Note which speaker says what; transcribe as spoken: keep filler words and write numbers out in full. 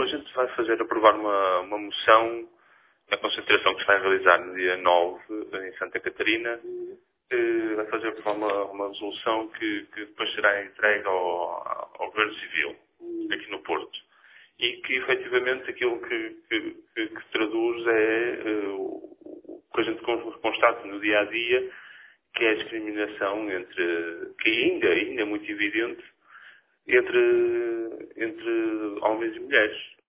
Speaker 1: a gente vai fazer aprovar uma, uma moção na concentração que se vai realizar no dia nove em Santa Catarina. Eh, vai fazer aprovar uma, uma resolução que, que depois será entregue ao, ao Governo Civil, aqui no Porto. E que, efetivamente, aquilo que, que, que, que traduz é uh, o que a gente constata no dia a dia, que é a discriminação entre, que ainda, ainda é muito evidente, entre, entre homens e mulheres.